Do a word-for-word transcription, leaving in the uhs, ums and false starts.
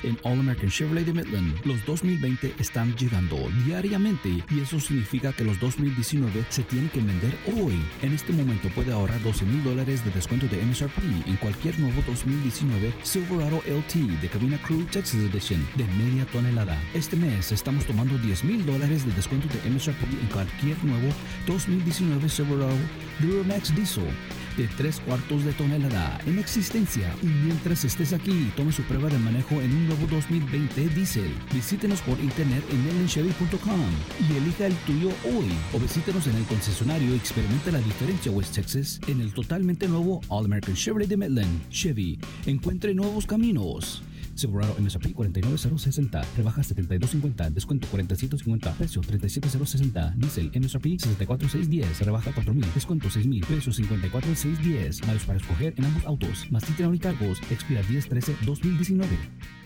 En All American Chevrolet de Midland, los dos mil veinte están llegando diariamente y eso significa que los dos mil diecinueve se tienen que vender hoy. En este momento puede ahorrar doce mil dólares de descuento de M S R P en cualquier nuevo dos mil diecinueve Silverado L T de cabina Crew Texas Edition de media tonelada. Este mes estamos tomando diez mil dólares de descuento de M S R P en cualquier nuevo dos mil diecinueve Silverado Duramax Diesel de tres cuartos de tonelada en existencia. Y mientras estés aquí, tome su prueba de manejo en un nuevo dos mil veinte Diesel. Visítenos por internet en midland chevy punto com y elija el tuyo hoy. O visítenos en el concesionario y experimente la diferencia West Texas en el totalmente nuevo All American Chevrolet de Midland. Chevy, encuentre nuevos caminos. Silverado M S R P cuarenta y nueve mil sesenta, rebaja setenta y dos cincuenta, descuento cuarenta y siete cincuenta, precio treinta y siete mil sesenta, Diesel M S R P sesenta y cuatro mil seiscientos diez, rebaja cuatro mil, descuento seis mil, precio cincuenta y cuatro mil seiscientos diez, varios para escoger en ambos autos, más título y cargos, expira diez trece dos mil diecinueve.